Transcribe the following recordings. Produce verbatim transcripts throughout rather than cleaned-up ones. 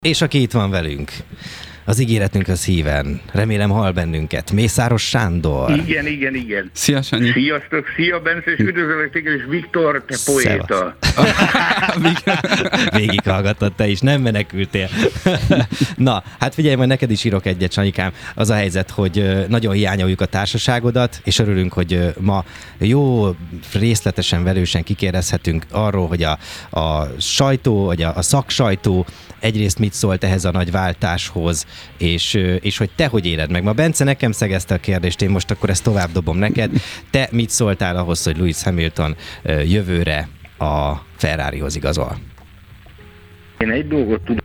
És aki itt van velünk, az ígéretünk az híven. Remélem hall bennünket. Mészáros Sándor. Igen, igen, igen. Szia, Sanyi. Sziasztok, szia, Bence, és üdvözöllek téged, és Viktor, te poéta. Végighallgattad te is, nem menekültél. Na, hát figyelj, majd neked is írok egyet, Sanyikám. Az a helyzet, hogy nagyon hiányoljuk a társaságodat, és örülünk, hogy ma jó részletesen, velősen kikérdezhetünk arról, hogy a, a sajtó, vagy a, a szaksajtó egyrészt mit szólt ehhez a nagy váltáshoz, és, és hogy te hogy éled meg. Ma Bence nekem szegezte a kérdést, én most akkor ezt tovább dobom neked. Te mit szóltál ahhoz, hogy Lewis Hamilton jövőre a Ferrarihoz igazol? Én egy dolgot tudom,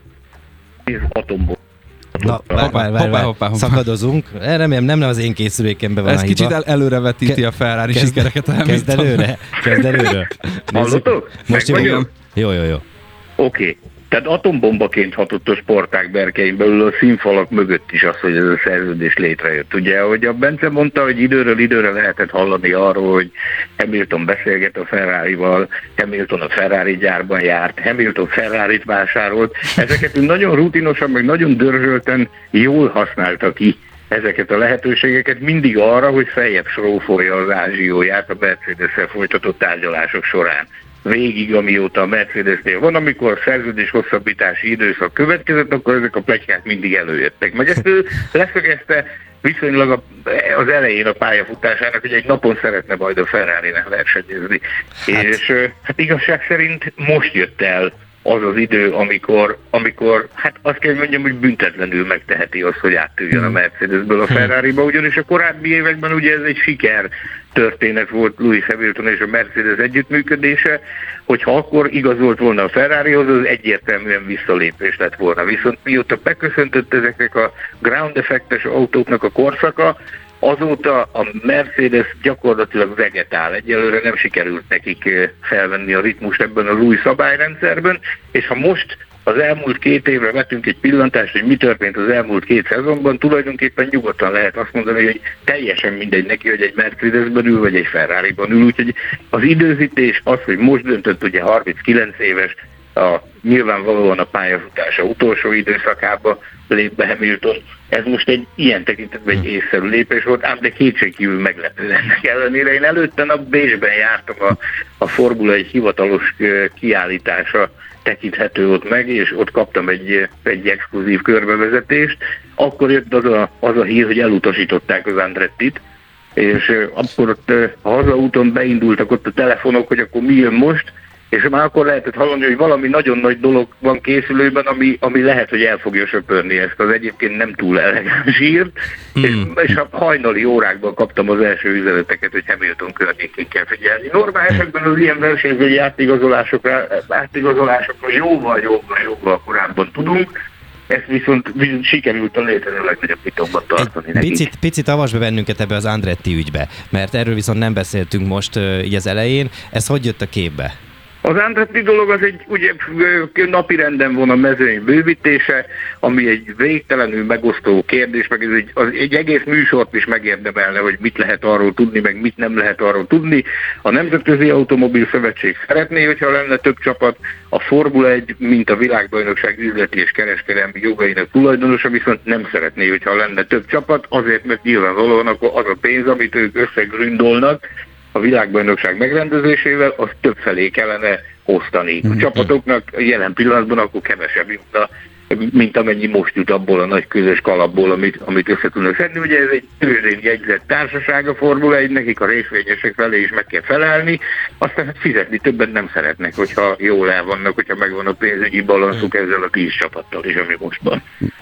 ez atomból. Na, várj, várj, várj, várj. Szakadozunk. Remélem, nem az én készülékemben van Ez a hiba. kicsit el, előrevetíti Ke- a Ferrari kezd, sikereket. Kezd, kezd előre, kezd előre. Hallotok? Most jó, jó, jó, jó. Oké. Okay. Tehát atombombaként hatott a sportág berkein belül a színfalak mögött is az, hogy ez a szerződés létrejött. Ugye, ahogy a Bence mondta, hogy időről időre lehetett hallani arról, hogy Hamilton beszélget a Ferrarival, Hamilton a Ferrari gyárban járt, Hamilton Ferrarit vásárolt. Ezeket nagyon rutinosan, meg nagyon dörzsölten jól használta ki ezeket a lehetőségeket mindig arra, hogy feljebb srófolja az ázsióját a Mercedes-szel folytatott tárgyalások során. Végig, amióta a Mercedesnél van, amikor a szerződés hosszabbítási időszak következett, akkor ezek a pletykák mindig előjöttek. Meg ezt ő leszögezte viszonylag az elején a pályafutásának, hogy egy napon szeretne majd a Ferrari-nek versenyezni. Hát. És hát igazság szerint most jött el az az idő, amikor, amikor, hát azt kell mondjam, hogy büntetlenül megteheti azt, hogy áttűjön a Mercedesből a Ferrariba, ugyanis a korábbi években ugye ez egy siker történet volt Lewis Hamilton és a Mercedes együttműködése, hogyha akkor igazolt volna a Ferrarihoz, az egyértelműen visszalépés lett volna. Viszont mióta beköszöntött ezeknek a ground effektes autóknak a korszaka, azóta a Mercedes gyakorlatilag vegetál. Egyelőre nem sikerült nekik felvenni a ritmust ebben az új szabályrendszerben, és ha most az elmúlt két évre vetünk egy pillantást, hogy mi történt az elmúlt két szezonban, tulajdonképpen nyugodtan lehet azt mondani, hogy teljesen mindegy neki, hogy egy Mercedesben ül, vagy egy Ferrariban ül. Úgyhogy az időzítés az, hogy most döntött ugye harminckilenc éves, a, nyilvánvalóan a pályafutása utolsó időszakába lép be Hamilton. Ez most egy ilyen tekintetben egy észszerű lépés volt, ám de kétségkívül meglepő ennek ellenére. Én előtte nap Bécsben jártam a, a Formula egy hivatalos kiállítása tekinthető ott meg, és ott kaptam egy, egy exkluzív körbevezetést. Akkor jött az a, az a hír, hogy elutasították az Andrettit, és akkor ott a hazaúton beindultak ott a telefonok, hogy akkor mi jön most, és már akkor lehetett hallani, hogy valami nagyon nagy dolog van készülőben, ami, ami lehet, hogy el fogja söpörni ezt az egyébként nem túl elegáns hírt, mm. és, és a hajnali órákban kaptam az első üzeneteket, hogy Hamilton környékén kell figyelni. Normál esetben az ilyen versenyzői átigazolásokra, átigazolásokra jóval, jóval, jóval korábban tudunk, ezt viszont, viszont sikerült a létező legnagyobb titokban tartani neki. Picit, picit avasd be bennünket ebbe az Andretti ügybe, mert erről viszont nem beszéltünk most uh, így az elején. Ez hogy jött a képbe? Az Andretti dolog az egy ugye napirenden van a mezőny bővítése, ami egy végtelenül megosztó kérdés, meg ez egy, az egy egész műsort is megérdemelne, hogy mit lehet arról tudni, meg mit nem lehet arról tudni. A Nemzetközi Automobil Szövetség szeretné, hogyha lenne több csapat, a Formula egy, mint a világbajnokság üzleti és kereskedelmi jogainak tulajdonosa, viszont nem szeretné, hogyha lenne több csapat, azért, mert nyilvánvalóan akkor az a pénz, amit ők összegründolnak a világbajnokság megrendezésével, az több felé kellene osztani. A csapatoknak jelen pillanatban akkor kevesebb jut, mint amennyi most jut abból a nagy közös kalapból, amit, amit össze tudnak szedni. Ugye ez egy tőzsdén jegyzett társaság a Formula egy, nekik a részvényesek felé is meg kell felelni, aztán fizetni többet nem szeretnek, hogyha jól el vannak, hogyha megvan a pénzügyi balanszuk ezzel a tíz csapattal is, ami most van.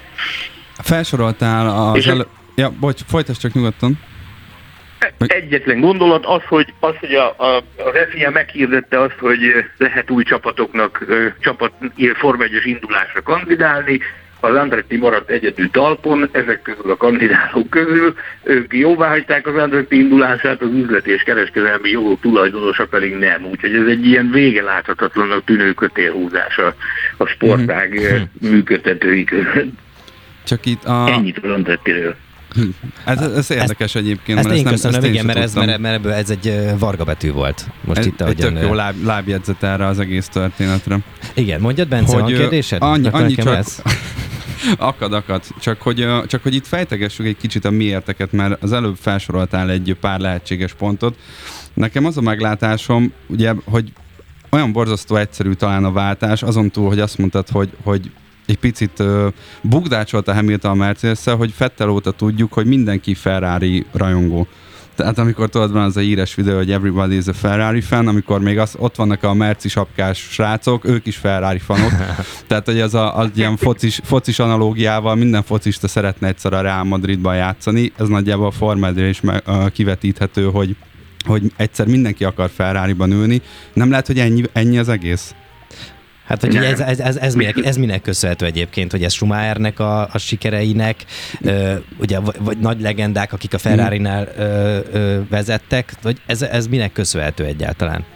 Felsoroltál az elő... Ja, bocs, folytasd csak nyugodtan. Egyetlen gondolat az, hogy, az, hogy a, a, az ef i á meghirdette azt, hogy lehet új csapatoknak csapat Forma egyes indulásra kandidálni, az Andretti maradt egyedül talpon, ezek közül a kandidálók közül, ők jóváhagyták az Andretti indulását, az üzleti és kereskedelmi jogok tulajdonosa pedig nem, úgyhogy ez egy ilyen vége láthatatlannak tűnő kötélhúzás a, a sportág mm-hmm. működtetői között. Csak itt a... Ennyit az Andrettiről. Ez, ez érdekes ezt, egyébként. Ezt mert én ezt köszönöm, nem, ezt igen, én mert ez, mert, mert ebből ez egy varga betű volt. Most ez, itt, egy tök ahogyan, jó láb, lábjegyzet erre az egész történetre. Igen, mondjad, Bence, van kérdésed? Annyi, annyi csak... lesz? Akad, akad. Csak hogy, csak hogy itt fejtegessük egy kicsit a miérteket, mert az előbb felsoroltál egy pár lehetséges pontot. Nekem az a meglátásom, ugye, hogy olyan borzasztó egyszerű talán a váltás, azon túl, hogy azt mondtad, hogy, hogy egy picit uh, bukdácsolt a Hamilton a Mercedes-szel, hogy Vettel óta tudjuk, hogy mindenki Ferrari rajongó. Tehát amikor tudod, van az a híres videó, hogy everybody is a Ferrari fan, amikor még az, ott vannak a merci sapkás srácok, ők is Ferrari fanok. Tehát, hogy az a az ilyen focis, focis analógiával minden focista szeretne egyszer a Real Madridban játszani. Ez nagyjából a Forma egyre is meg, uh, kivetíthető, hogy, hogy egyszer mindenki akar Ferrariban ülni. Nem lehet, hogy ennyi, ennyi az egész? Hát, hogy ez, ez, ez, ez, minek, ez minek köszönhető egyébként, hogy ez Schumachernek a, a sikereinek, ö, ugye, vagy, vagy nagy legendák, akik a Ferrarinál ö, ö, vezettek, vagy ez, ez minek köszönhető egyáltalán?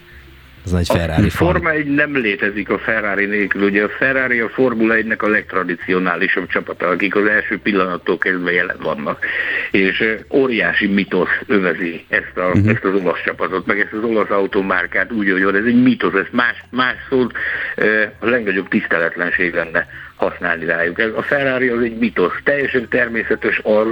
Ez nagy Ferrari a Forma egy nem létezik a Ferrari nélkül. Ugye a Ferrari a Formula egynek a legtradicionálisabb csapata, akik az első pillanattól kezdve jelen vannak. És óriási mitosz övezi ezt, a, uh-huh. ezt az olasz csapatot, meg ezt az olasz automárkát úgy, hogy ez egy mitosz, ez más, más szót a legnagyobb tiszteletlenség lenne használni rájuk. Ez, a Ferrari az egy mitosz. Teljesen természetes az,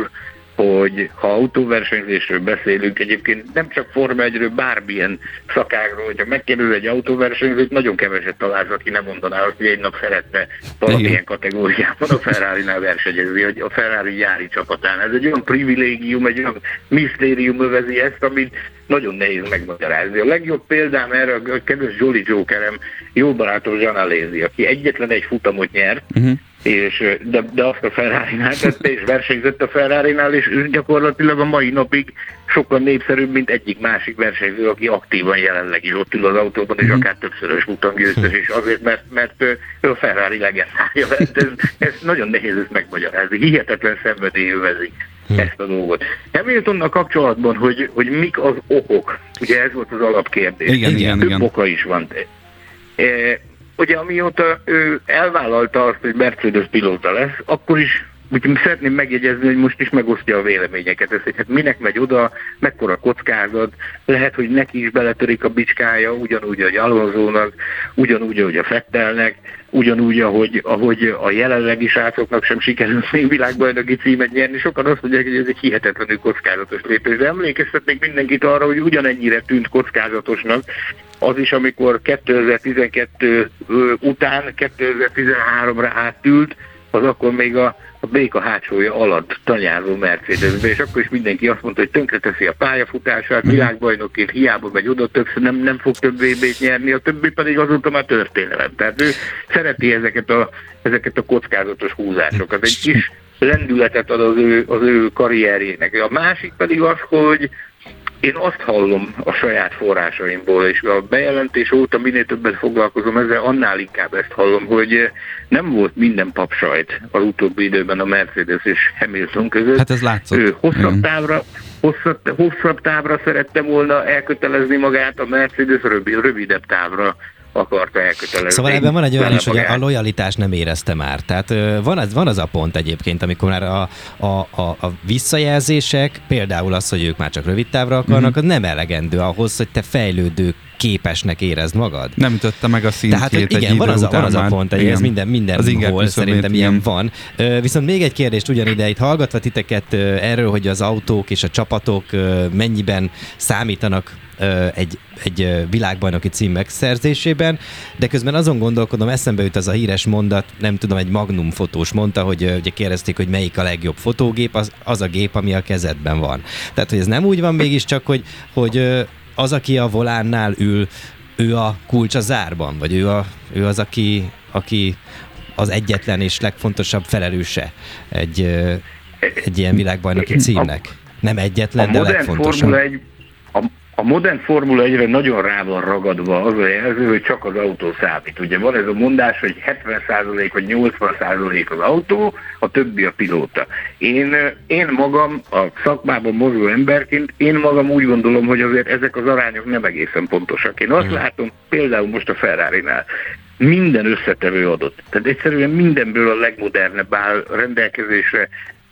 hogy ha autóversenyzésről beszélünk, egyébként nem csak Forma egyről, bármilyen szakágról, hogyha megkérdez egy autóversenyzőt, nagyon keveset találsz, aki nem mondaná azt, hogy egy nap szeretne valamilyen kategóriában a Ferrari-nál versenyezni, hogy a Ferrari gyári csapatán. Ez egy olyan privilégium, egy olyan misztérium övezi ezt, amit nagyon nehéz megmagyarázni. A legjobb példám erre a kedves Jolly Jokerem, jó barátom Jean Alesi, aki egyetlen egy futamot nyert, uh-huh. és, de, de azt a Ferrari-nál tette, és versenyzett a Ferrari-nál, és ő gyakorlatilag a mai napig sokkal népszerűbb, mint egyik másik versenyző, aki aktívan jelenleg is ott ül az autóban, és akár többszörös futamgyőztes, és azért, mert, mert ő a Ferrari legendája. Ez, ez nagyon nehéz ezt megmagyarázni. Hihetetlen szenvedély övezi ezt a dolgot. Hamiltonnal kapcsolatban, hogy, hogy mik az okok, ugye ez volt az alapkérdés. Igen, igen, Több igen. oka is van. E, ugye amióta ő elvállalta azt, hogy Mercedes pilóta lesz, akkor is úgyhogy szeretném megjegyezni, hogy most is megosztja a véleményeket, ez, hogy hát minek megy oda, mekkora kockázat, lehet, hogy neki is beletörik a bicskája, ugyanúgy, ahogy Alonzónak, ugyanúgy, ahogy a Vettelnek, ugyanúgy, ahogy, ahogy a jelenlegi srácoknak sem sikerült még világbajnoki címet nyerni. Sokan azt mondják, hogy ez egy hihetetlenül kockázatos lépés, de emlékeztetnék mindenkit arra, hogy ugyanennyire tűnt kockázatosnak az is, amikor kétezer-tizenkettő után kétezer-tizenháromra átült, az akkor még a, a béka hátsója alatt tanyázó Mercedesbe, és akkor is mindenki azt mondta, hogy tönkreteszi a pályafutását, világbajnokként hiába megy oda, többször nem, nem fog több vé bét nyerni, a többi pedig azóta már történelem. Tehát ő szereti ezeket a, ezeket a kockázatos húzásokat. Egy kis lendületet ad az ő, az ő karrierjének. A másik pedig az, hogy én azt hallom a saját forrásaimból, és a bejelentés óta minél többet foglalkozom ezzel, annál inkább ezt hallom, hogy nem volt minden papsajt az utóbbi időben a Mercedes és Hamilton között. Hát ez látszott. Ő hosszabb távra, hosszabb, hosszabb távra szerette volna elkötelezni magát, a Mercedes rövid, rövidebb távra akarta elkötelezni. Szóval ebben van egy olyan is, hogy a lojalitás nem érezte már. Tehát van az, van az a pont egyébként, amikor már a, a, a, a visszajelzések, például az, hogy ők már csak rövid távra akarnak, mm-hmm. az nem elegendő ahhoz, hogy te fejlődő képesnek érezd magad. Nem ütötte meg a szintjét. Tehát, hogy igen, van az, a, van az a pont, hogy ez minden, mindenhol szerintem ilyen van. Viszont még egy kérdést ugyanide, itt hallgatva titeket erről, hogy az autók és a csapatok mennyiben számítanak egy, egy világbajnoki cím megszerzésében, de közben azon gondolkodom, eszembe jut az a híres mondat, nem tudom, egy Magnum fotós mondta, hogy ugye kérdezték, hogy melyik a legjobb fotógép, az, az a gép, ami a kezedben van. Tehát, hogy ez nem úgy van mégiscsak, hogy, hogy az, aki a volánnál ül, ő a kulcs a zárban, vagy ő, a, ő az, aki, aki az egyetlen és legfontosabb felelőse egy, egy ilyen világbajnoki címnek. Nem egyetlen, de legfontosabb. A, a modern Formula egyre nagyon rá van ragadva az a jelző, hogy csak az autó számít. Ugye van ez a mondás, hogy hetven százalék vagy nyolcvan százalék az autó, a többi a pilóta. Én, én magam a szakmában mozgó emberként, én magam úgy gondolom, hogy azért ezek az arányok nem egészen pontosak. Én azt látom, például most a Ferrarinál, minden összetevő adott. Tehát egyszerűen mindenből a legmodernebb áll rendelkezésre.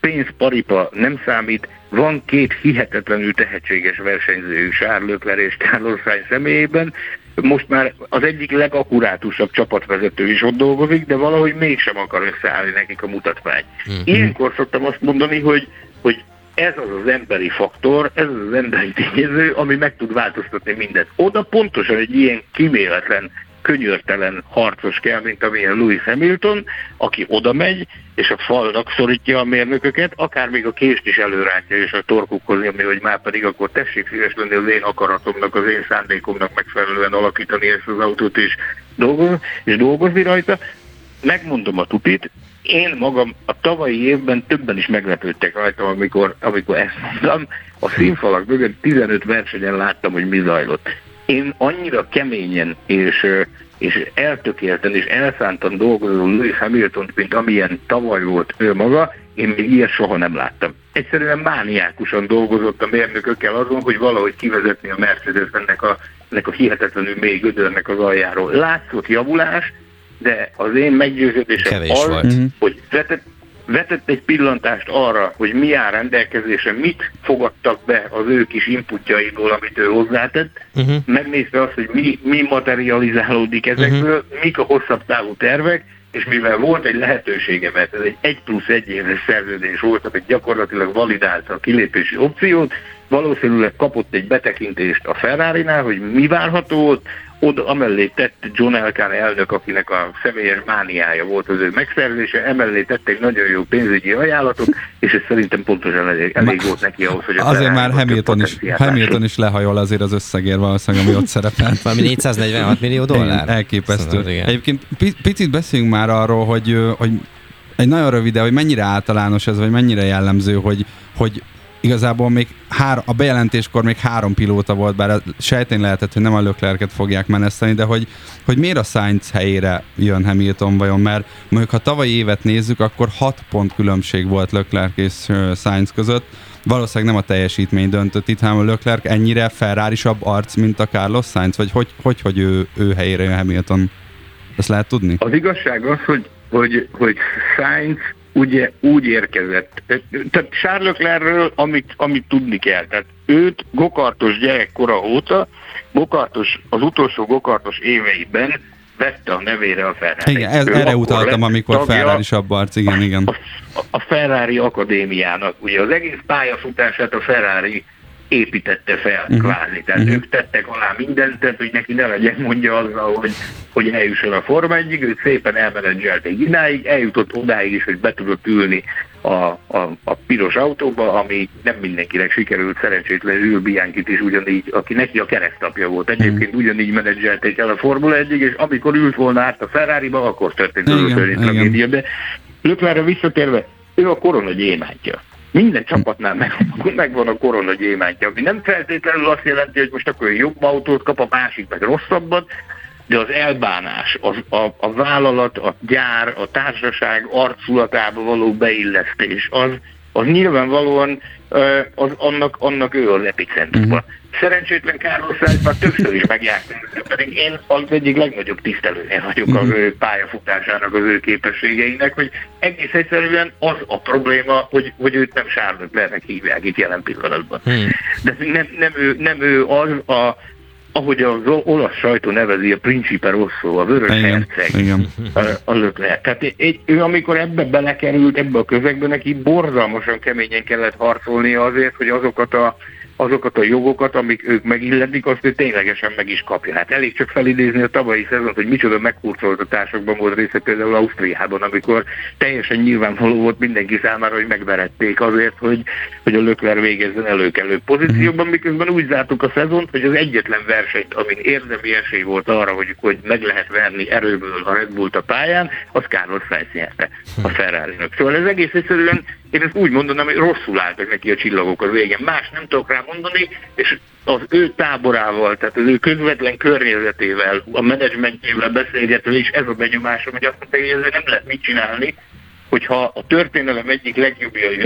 pénz, paripa nem számít, van két hihetetlenül tehetséges versenyző, Charles Leclerc és Carlos Sainz személyében, most már az egyik legakurátusabb csapatvezető is ott dolgozik, de valahogy mégsem akar összeállni nekik a mutatvány. Mm-hmm. Ilyenkor szoktam azt mondani, hogy, hogy ez az az emberi faktor, ez az az emberi tényező, ami meg tud változtatni mindent. Oda pontosan egy ilyen kíméletlen, könyörtelen harcos kell, mint amilyen Lewis Hamilton, aki oda megy, és a falnak szorítja a mérnököket, akár még a kést is előrántja, és a torkukhoz nyomni, hogy már pedig akkor tessék szíves lenni az én akaratomnak, az én szándékomnak megfelelően alakítani ezt az autót, és dolgozni, és dolgozni rajta. Megmondom a tutit, én magam a tavalyi évben többen is meglepődtek rajtam, amikor, amikor ezt mondtam. A színfalak mögött tizenöt versenyen láttam, hogy mi zajlott. Én annyira keményen és, és eltökélten és elszántan dolgozó Lewis Hamiltont, mint amilyen tavaly volt ő maga, én még ilyet soha nem láttam. Egyszerűen mániákusan dolgozott a mérnökökkel azon, hogy valahogy kivezetni a Mercedes ennek a, ennek a hihetetlenül mély gödörnek az aljáról. Látszott javulás, de az én meggyőződésem kevés az, volt. hogy vetett, vetett egy pillantást arra, hogy mi áll rendelkezésre, mit fogadtak be az ő kis inputjaiból, amit ő hozzátett, uh-huh. megnézte azt, hogy mi, mi materializálódik ezekből, uh-huh. mik a hosszabb távú tervek, és mivel volt egy lehetősége, mert ez egy egy plusz egy éves szerződés volt, ami gyakorlatilag validálta a kilépési opciót, valószínűleg kapott egy betekintést a Ferrarinál, hogy mi várható ott, oda amellé tett John Elkann elnök, akinek a személyes mániája volt az ő megszerzése, emellé tett egy nagyon jó pénzügyi ajánlatot, és ez szerintem pontosan elég, elég volt neki ahhoz, hogy a azért már Hamilton is, Hamilton is lehajol azért az összegér valószínűleg, ami ott szerepelt. Valami négyszáznegyvenhat millió dollár? Igen, elképesztő. Szóval, egyébként picit beszéljünk már arról, hogy, hogy egy nagyon rövid, de hogy mennyire általános ez, vagy mennyire jellemző, hogy, hogy igazából még hár, a bejelentéskor még három pilóta volt, bár sejtén lehetett, hogy nem a Leclerc-et fogják meneszteni, de hogy, hogy miért a Sainz helyére jön Hamilton vajon, mert mondjuk ha tavalyi évet nézzük, akkor hat pont különbség volt Leclerc és Sainz között. Valószínűleg nem a teljesítmény döntött itt, hanem a Leclerc ennyire Ferrari-sabb arc, mint a Carlos Sainz, vagy hogy, hogy, hogy ő, ő helyére jön Hamilton? Ezt lehet tudni? Az igazság az, hogy, hogy, hogy Sainz ugye úgy érkezett. Tehát Charles Leclercről, amit, amit tudni kell. Tehát őt gokartos gyerekkora óta, gokartos, az utolsó gokartos éveiben vette a nevére a Ferrari. Igen, ez, erre utaltam, amikor Ferrari-sabb arc, igen, igen. A, a Ferrari Akadémiának. Ugye az egész pályafutását a Ferrari építette fel, uh-huh. kvázi. Tehát uh-huh. ők tettek alá mindent, tehát hogy neki ne legyen mondja azzal, hogy, hogy eljusson a Forma egyig, őt szépen elmenedzselték idáig, eljutott odáig is, hogy be tudott ülni a, a, a piros autóba, ami nem mindenkinek sikerült, szerencsétlen Jules Bianchit is ugyanígy, aki neki a keresztapja volt. Egyébként ugyanígy menedzselték el a Formula egyig, és amikor ült volna át a Ferrariba, akkor történt az ötödik tragédia. De Leclercre visszatérve, ő a korona gyémántja. Minden csapatnál meg, megvan a korona gyémántja, ami nem feltétlenül azt jelenti, hogy most akkor jobb autót kap, a másik meg rosszabbat, de az elbánás, az, a, a vállalat, a gyár, a társaság arculatába való beillesztés, az, az nyilvánvalóan az, annak, annak ő az epicentruma. Uh-huh. Szerencsétlen Carlos Sainz már többször is megjártam, pedig én az egyik legnagyobb tisztelője vagyok uh-huh. az ő pályafutásának, az ő képességeinek, hogy egész egyszerűen az a probléma, hogy, hogy őt nem Charles Leclercnek hívják itt jelen pillanatban. Uh-huh. De nem, nem, ő, nem ő az a ahogy az olasz sajtó nevezi, a Principe Rosso, a vörös igen, herceg, igen. a, a Leclerc. Tehát egy, ő amikor ebbe belekerült, ebbe a közegbe, neki borzalmasan keményen kellett harcolnia azért, hogy azokat a, azokat a jogokat, amik ők megilletik, azt ő ténylegesen meg is kapja. Hát elég csak felidézni a tavalyi szezont, hogy micsoda meghurcoltatásokban volt része például Ausztriában, amikor teljesen nyilvánvaló volt mindenki számára, hogy megverették azért, hogy, hogy a Leclerc végezzen előkelő pozícióban, miközben úgy zártuk a szezont, hogy az egyetlen versenyt, amin érdemi esély volt arra, hogy, hogy meg lehet verni erőből a Red Bullt a pályán, az Carlos Sainz nyerte a Ferrarinak. Szóval ez egész egyszerűen, én ezt úgy mondanám, hogy rosszul álltak neki a csillagok az végen. Más nem tudok rá mondani, és az ő táborával, tehát az ő közvetlen környezetével, a menedzsmentjével beszélgetve, és ez a benyomásom, hogy azt mondta, hogy ezzel nem lehet mit csinálni, hogyha a történelem egyik legjobbja jön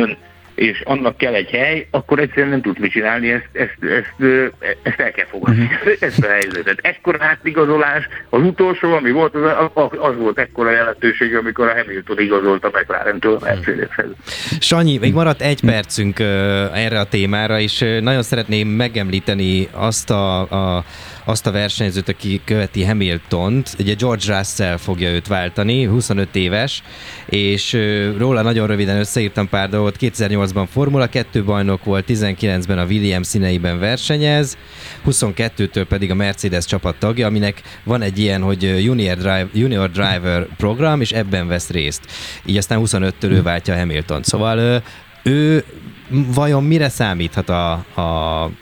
és annak kell egy hely, akkor egyszerűen nem tudsz mit csinálni, ezt, ezt, ezt, ezt el kell fogadni, uh-huh. ezt a helyzetet. Ekkora átigazolás, az utolsó, ami volt, az, az volt ekkora jelentőség, amikor a Hamilton igazolt a McLarentől a Mercedeshez. Sanyi, még maradt egy percünk uh, erre a témára, és uh, nagyon szeretném megemlíteni azt a, a azt a versenyzőt, aki követi Hamiltont. Ugye George Russell fogja őt váltani, huszonöt éves, és róla nagyon röviden összeírtam pár dolgot. kétezer-nyolcban Formula kettő bajnok volt, tizenkilencben a Williams színeiben versenyez, huszonkettőtől pedig a Mercedes csapat tagja, aminek van egy ilyen, hogy Junior, Drive, Junior Driver program, és ebben vesz részt. Így aztán huszonöttől ő váltja Hamiltont. Szóval ő vajon mire számíthat a, a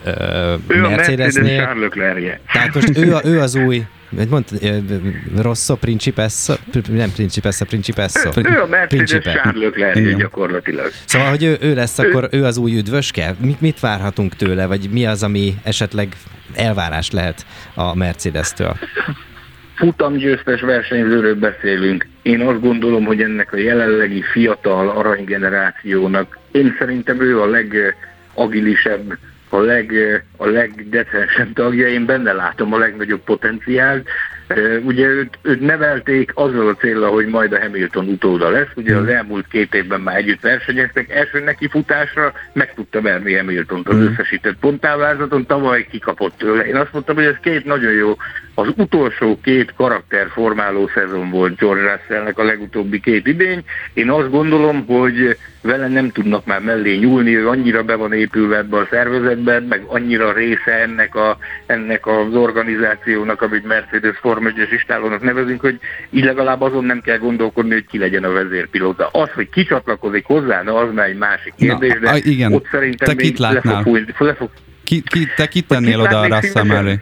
ő a Mercedesnél. Charles Leclerc. Tehát most ő, a, ő az új, hogy mondta, Rosso, Principessa, nem Principessa, Principesso. Ő, ő a Mercedes Principe. Charles Leclerc gyakorlatilag. Szóval, hogy ő, ő lesz, ő, akkor ő az új üdvöske? Mit, mit várhatunk tőle, vagy mi az, ami esetleg elvárás lehet a Mercedes-től? Futamgyőztes versenyzőről beszélünk. Én azt gondolom, hogy ennek a jelenlegi fiatal aranygenerációnak, én szerintem ő a legagilisebb, a, leg, a legdecensebb tagja, én benne látom a legnagyobb potenciált. Ugye őt, őt nevelték azzal a céllal, hogy majd a Hamilton utóda lesz. Ugye az elmúlt két évben már együtt versenyeztek. Első nekifutásra meg tudta verni Hamiltont az összesített ponttáblázaton, tavaly kikapott tőle. Én azt mondtam, hogy ez két nagyon jó, az utolsó két karakterformáló szezon volt George Russellnek, a legutóbbi két idény. Én azt gondolom, hogy vele nem tudnak már mellé nyúlni, ő annyira be van épülve ebbe a szervezetben, meg annyira része ennek, a, ennek az organizációnak, amit Mercedes Forma egyes istálónak nevezünk, hogy így legalább azon nem kell gondolkodni, hogy ki legyen a vezérpilóta. Az, hogy ki csatlakozik hozzá, na az már egy másik kérdés, na, de a, igen. Ott szerintem te még le fog fújni. Le fog... Ki, ki, te kit tennél oda a Russell mellé?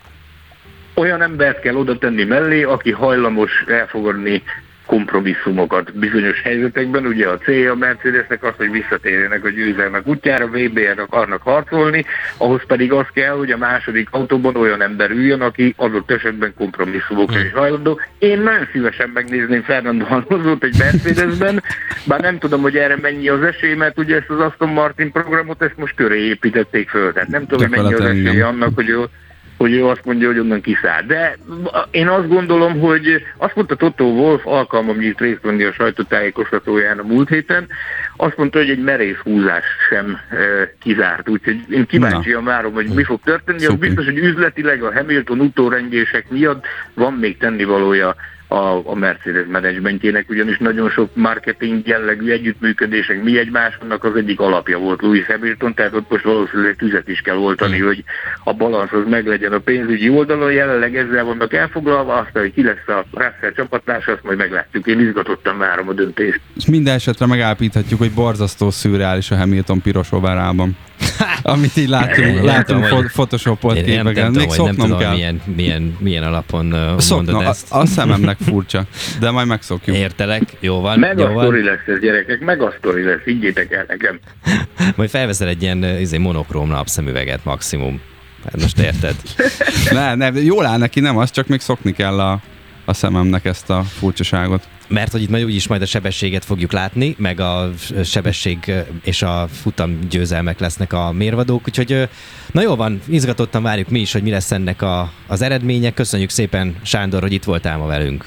Olyan embert kell oda tenni mellé, aki hajlamos elfogadni kompromisszumokat bizonyos helyzetekben. Ugye a célja a Mercedesnek az, hogy visszatérjenek a győzelmek útjára, vé bé er-re akarnak harcolni, ahhoz pedig az kell, hogy a második autóban olyan ember üljön, aki adott esetben kompromisszumokra is hajlandó. Én nagyon szívesen megnézném Fernando Alonsót egy Mercedesben, bár nem tudom, hogy erre mennyi az esély, mert ugye ezt az Aston Martin programot, ezt most köré építették föl. Tehát nem tudom, hogy mennyi az esély annak, hogy ő hogy ő azt mondja, hogy onnan kiszáll. De én azt gondolom, hogy azt mondta Toto Wolff, alkalmam nyílt részt venni a sajtótájékoztatóján a múlt héten, azt mondta, hogy egy merész húzás sem e, kizárt. Úgyhogy én kíváncsian várom, hogy mi fog történni. Az biztos, hogy üzletileg a Hamilton utórengések miatt van még tennivalója a, a Mercedes menedzsmentjének, ugyanis nagyon sok marketing jellegű együttműködések mi egymásnak az egyik alapja volt Lewis Hamilton, tehát ott most valószínűleg tüzet is kell oltani, mm. hogy a balansz az meglegyen a pénzügyi oldalon, jelenleg ezzel vannak elfoglalva, aztán, hogy ki lesz a Russell csapattársa, azt majd meglátjuk. Én izgatottan várom a döntést. És minden esetre megállapíthatjuk, hogy borzasztó szürreális a Hamilton piros overában. Amit így látunk, látunk fo- photoshopolt képeken. Még szoknom kell. Milyen, milyen, milyen alapon uh, Szokna, mondod ezt. A, a szememnek furcsa, de majd megszokjuk. Értelek, jó van. Meg jó a sztori lesz ez, gyerekek, meg a sztori lesz, higgyétek el nekem. Majd felveszel egy ilyen izé, monokróm napszemüveget maximum. Hát most érted? ne, ne, jól áll neki, nem az, csak még szokni kell a, a szememnek ezt a furcsaságot. Mert hogy itt majd úgyis majd a sebességet fogjuk látni, meg a sebesség és a futam győzelmek lesznek a mérvadók, úgyhogy na jó van, izgatottan várjuk mi is, hogy mi lesz ennek a, az eredménye. Köszönjük szépen, Sándor, hogy itt voltál ma velünk.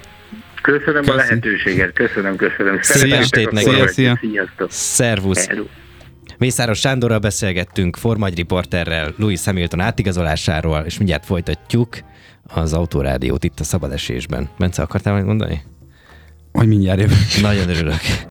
Köszönöm Köszön. a lehetőséget, köszönöm, köszönöm. Szép estét neked. Sziasztok. Szervusz. Hello. Mészáros Sándorral beszélgettünk, Forma egy riporterrel, Lewis Hamilton átigazolásáról, és mindjárt folytatjuk az Autorádiót itt a Szabad Esésben. Bence, akartál majd mondani? Hogy mindjárt jövök. Nagyon örülök.